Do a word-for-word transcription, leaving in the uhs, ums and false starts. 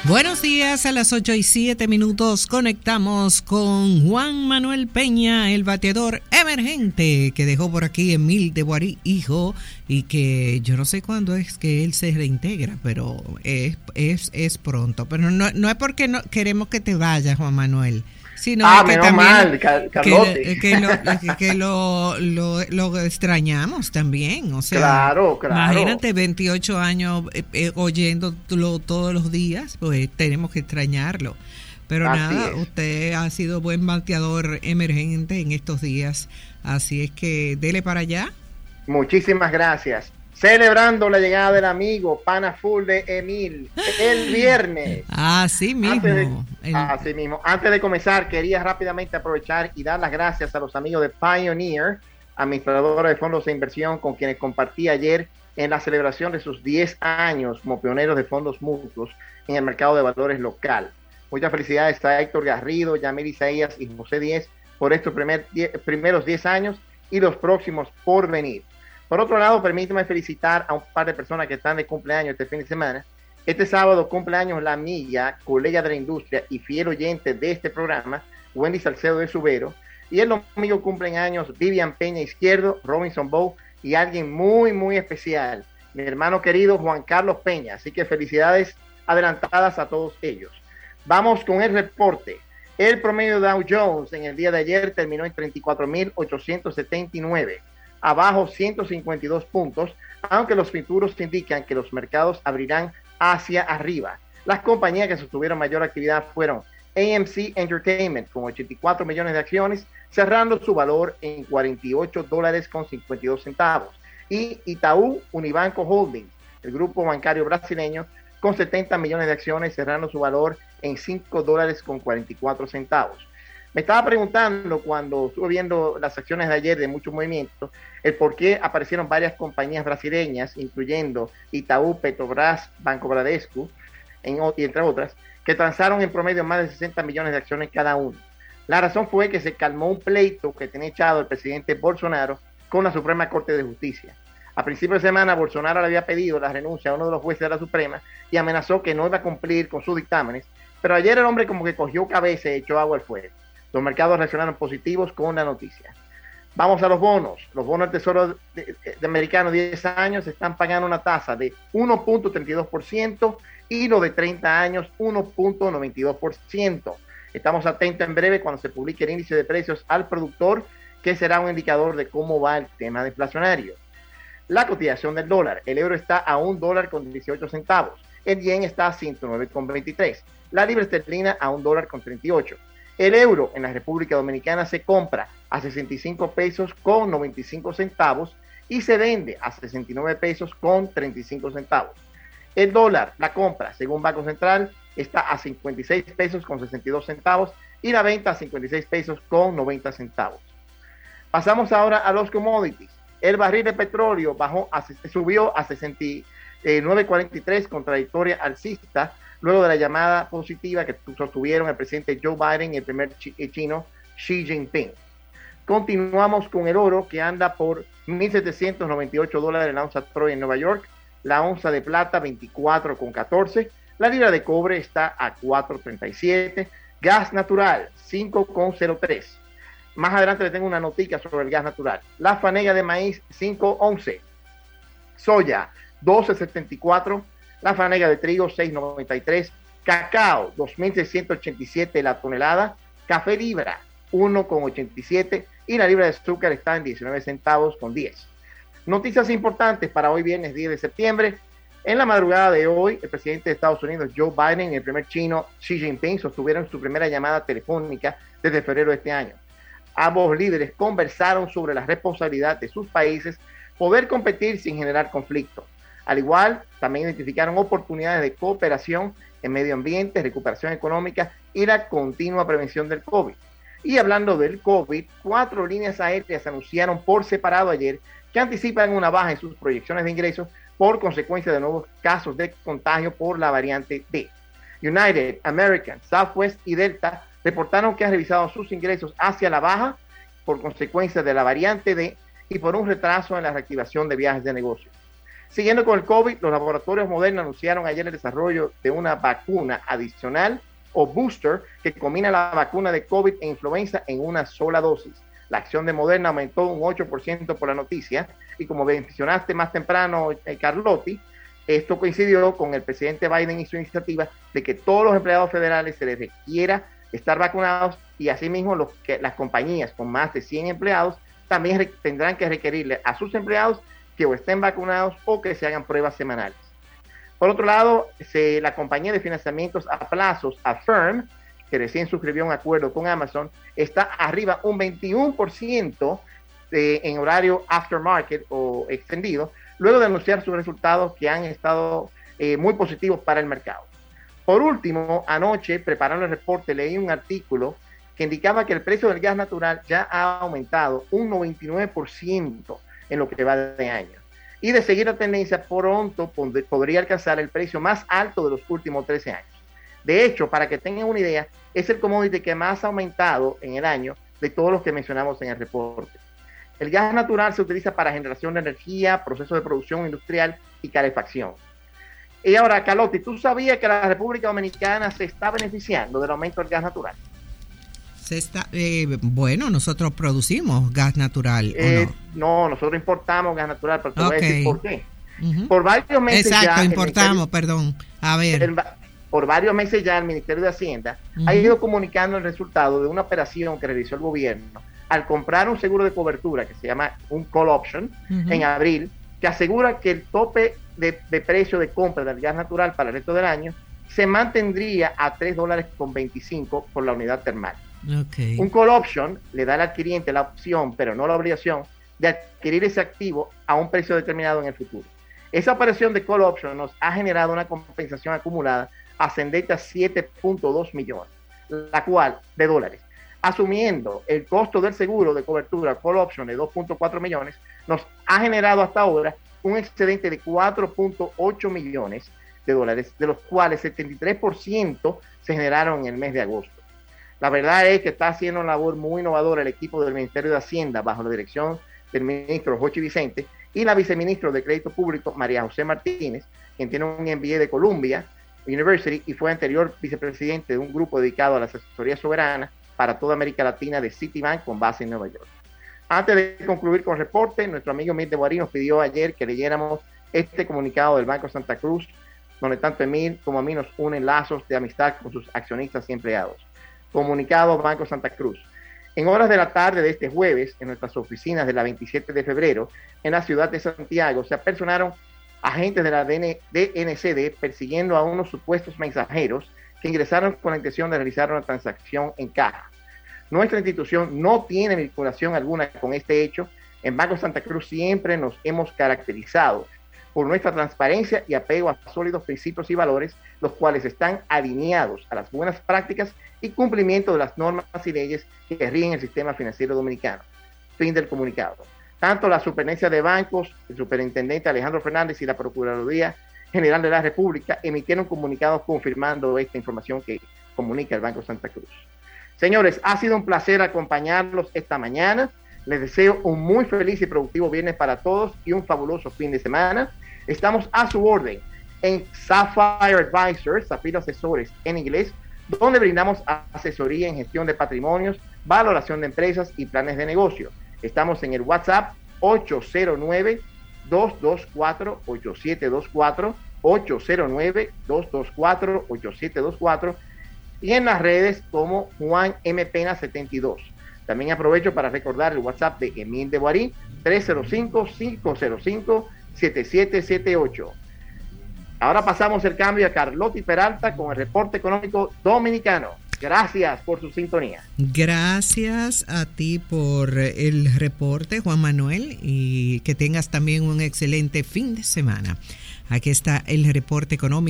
Buenos días, a las ocho y siete minutos conectamos con Juan Manuel Peña, el bateador emergente que dejó por aquí Emil de Boarí, hijo, y que yo no sé cuándo es que él se reintegra, pero es, es, es pronto. Pero no, no es porque no queremos que te vayas, Juan Manuel, sino ah, que menos también mal, Car- que, que, lo, que lo, lo, lo extrañamos también, o sea, claro, claro. Imagínate veintiocho años eh, eh, oyéndolo todos los días, pues tenemos que extrañarlo. Pero así nada, es. Usted ha sido buen bateador emergente en estos días, así es que dele para allá. Muchísimas gracias. Celebrando la llegada del amigo pana full de Emil el viernes. Así mismo. Antes de, el... así mismo. Antes de comenzar, quería rápidamente aprovechar y dar las gracias a los amigos de Pioneer, administradora de fondos de inversión, con quienes compartí ayer en la celebración de sus diez años como pioneros de fondos mutuos en el mercado de valores local. Muchas felicidades a Héctor Garrido, Yamil Isaías y José Díez por estos primer, die, primeros diez años y los próximos por venir. Por otro lado, permíteme felicitar a un par de personas que están de cumpleaños este fin de semana. Este sábado cumpleaños la milla, colega de la industria y fiel oyente de este programa, Wendy Salcedo de Subero. Y el domingo cumplen años Vivian Peña Izquierdo, Robinson Bow y alguien muy, muy especial, mi hermano querido Juan Carlos Peña. Así que felicidades adelantadas a todos ellos. Vamos con el reporte. El promedio Dow Jones en el día de ayer terminó en treinta y cuatro mil ochocientos setenta y nueve. Abajo ciento cincuenta y dos puntos, aunque los futuros indican que los mercados abrirán hacia arriba. Las compañías que sostuvieron mayor actividad fueron A M C Entertainment con ochenta y cuatro millones de acciones, cerrando su valor en cuarenta y ocho dólares con cincuenta y dos centavos. Y Itaú Unibanco Holdings, el grupo bancario brasileño, con setenta millones de acciones, cerrando su valor en cinco dólares con cuarenta y cuatro centavos. Me estaba preguntando cuando estuve viendo las acciones de ayer de mucho movimiento, el por qué aparecieron varias compañías brasileñas, incluyendo Itaú, Petrobras, Banco Bradesco, en, y entre otras, que transaron en promedio más de sesenta millones de acciones cada uno. La razón fue que se calmó un pleito que tenía echado el presidente Bolsonaro con la Suprema Corte de Justicia. A principios de semana, Bolsonaro le había pedido la renuncia a uno de los jueces de la Suprema y amenazó que no iba a cumplir con sus dictámenes, pero ayer el hombre como que cogió cabeza y echó agua al fuego. Los mercados reaccionaron positivos con la noticia. Vamos a los bonos. Los bonos del Tesoro de, de, de americano diez años están pagando una tasa de uno punto treinta y dos por ciento y los de treinta años uno punto noventa y dos por ciento. Estamos atentos en breve cuando se publique el índice de precios al productor, que será un indicador de cómo va el tema inflacionario. La cotización del dólar. El euro está a un dólar con dieciocho centavos. El yen está a ciento nueve con veintitrés. La libra esterlina a un dólar con treinta y ocho. El euro en la República Dominicana se compra a sesenta y cinco pesos con noventa y cinco centavos y se vende a sesenta y nueve pesos con treinta y cinco centavos. El dólar, la compra, según Banco Central, está a cincuenta y seis pesos con sesenta y dos centavos y la venta a cincuenta y seis pesos con noventa centavos. Pasamos ahora a los commodities. El barril de petróleo bajó a, subió a sesenta y nueve cuarenta y tres con trayectoria alcista, luego de la llamada positiva que sostuvieron el presidente Joe Biden y el primer chino Xi Jinping. Continuamos con el oro, que anda por mil setecientos noventa y ocho dólares la onza Troy en Nueva York, la onza de plata veinticuatro con catorce, la libra de cobre está a cuatro treinta y siete, gas natural cinco con cero tres. Más adelante le tengo una noticia sobre el gas natural. La fanega de maíz cinco once, soya doce setenta y cuatro, la fanega de trigo seis noventa y tres, cacao dos mil seiscientos ochenta y siete la tonelada, café libra uno con ochenta y siete y la libra de azúcar está en diecinueve centavos con diez. Noticias importantes para hoy viernes diez de septiembre. En la madrugada de hoy, el presidente de Estados Unidos Joe Biden y el primer chino Xi Jinping sostuvieron su primera llamada telefónica desde febrero de este año. Ambos líderes conversaron sobre la responsabilidad de sus países poder competir sin generar conflicto. Al igual, también identificaron oportunidades de cooperación en medio ambiente, recuperación económica y la continua prevención del COVID. Y hablando del COVID, cuatro líneas aéreas anunciaron por separado ayer que anticipan una baja en sus proyecciones de ingresos por consecuencia de nuevos casos de contagio por la variante D. United, American, Southwest y Delta reportaron que han revisado sus ingresos hacia la baja por consecuencia de la variante D y por un retraso en la reactivación de viajes de negocio. Siguiendo con el COVID, los laboratorios Moderna anunciaron ayer el desarrollo de una vacuna adicional o booster que combina la vacuna de COVID e influenza en una sola dosis. La acción de Moderna aumentó un ocho por ciento por la noticia y como mencionaste más temprano, eh, Carlotti, esto coincidió con el presidente Biden y su iniciativa de que todos los empleados federales se les requiera estar vacunados y asimismo los que, las compañías con más de cien empleados también re, tendrán que requerirle a sus empleados que o estén vacunados o que se hagan pruebas semanales. Por otro lado, se, la compañía de financiamientos a plazos, Affirm, que recién suscribió un acuerdo con Amazon, está arriba un veintiuno por ciento de, en horario aftermarket o extendido, luego de anunciar sus resultados que han estado eh, muy positivos para el mercado. Por último, anoche, preparando el reporte, leí un artículo que indicaba que el precio del gas natural ya ha aumentado un noventa y nueve por ciento en lo que va de año. Y de seguir la tendencia, pronto podría alcanzar el precio más alto de los últimos trece años. De hecho, para que tengan una idea, es el commodity que más ha aumentado en el año de todos los que mencionamos en el reporte. El gas natural se utiliza para generación de energía, procesos de producción industrial y calefacción. Y ahora, Carlotti, ¿tú sabías que la República Dominicana se está beneficiando del aumento del gas natural? Se está, eh, bueno, nosotros producimos gas natural, eh, ¿o no? No, nosotros importamos gas natural, pero te okay. voy a decir por qué. Uh-huh. Por varios meses Exacto, ya... importamos, perdón. A ver. El, por varios meses ya el Ministerio de Hacienda uh-huh. ha ido comunicando el resultado de una operación que realizó el gobierno al comprar un seguro de cobertura que se llama un call option uh-huh. en abril, que asegura que el tope de, de precio de compra del gas natural para el resto del año se mantendría a tres dólares con veinticinco por la unidad termal. Okay. Un call option le da al adquiriente la opción, pero no la obligación, de adquirir ese activo a un precio determinado en el futuro. Esa operación de call option nos ha generado una compensación acumulada ascendente a siete punto dos millones, la cual, de dólares. Asumiendo el costo del seguro de cobertura call option de dos punto cuatro millones, nos ha generado hasta ahora un excedente de cuatro punto ocho millones de dólares, de los cuales setenta y tres por ciento se generaron en el mes de agosto. La verdad es que está haciendo una labor muy innovadora el equipo del Ministerio de Hacienda bajo la dirección del ministro Jochi Vicente y la viceministra de Crédito Público María José Martínez, quien tiene un M B A de Columbia University y fue anterior vicepresidente de un grupo dedicado a la asesoría soberana para toda América Latina de Citibank con base en Nueva York. Antes de concluir con el reporte, nuestro amigo Emil de Boarí nos pidió ayer que leyéramos este comunicado del Banco Santa Cruz, donde tanto Emil como a mí nos unen lazos de amistad con sus accionistas y empleados. Comunicado Banco Santa Cruz. En horas de la tarde de este jueves, en nuestras oficinas de la veintisiete de febrero, en la ciudad de Santiago, se apersonaron agentes de la D N C D persiguiendo a unos supuestos mensajeros que ingresaron con la intención de realizar una transacción en caja. Nuestra institución no tiene vinculación alguna con este hecho. En Banco Santa Cruz siempre nos hemos caracterizado por nuestra transparencia y apego a sólidos principios y valores, los cuales están alineados a las buenas prácticas y cumplimiento de las normas y leyes que rigen el sistema financiero dominicano. Fin del comunicado. Tanto la Superintendencia de Bancos, el superintendente Alejandro Fernández y la Procuraduría General de la República emitieron comunicados confirmando esta información que comunica el Banco Santa Cruz. Señores, ha sido un placer acompañarlos esta mañana. Les deseo un muy feliz y productivo viernes para todos y un fabuloso fin de semana. Estamos a su orden en Sapphire Advisors, Zafiro Asesores en inglés, donde brindamos asesoría en gestión de patrimonios, valoración de empresas y planes de negocio. Estamos en el WhatsApp ocho cero nueve, dos dos cuatro, ocho siete dos cuatro, ocho cero nueve, dos dos cuatro, ocho siete dos cuatro y en las redes como Juan M. Pena setenta y dos. También aprovecho para recordar el WhatsApp de Emil de Boarí, tres cero cinco, cinco cero cinco, siete siete siete ocho. Ahora pasamos el cambio a Carlotti Peralta con el reporte económico dominicano. Gracias por su sintonía. Gracias a ti por el reporte, Juan Manuel, y que tengas también un excelente fin de semana. Aquí está el reporte económico.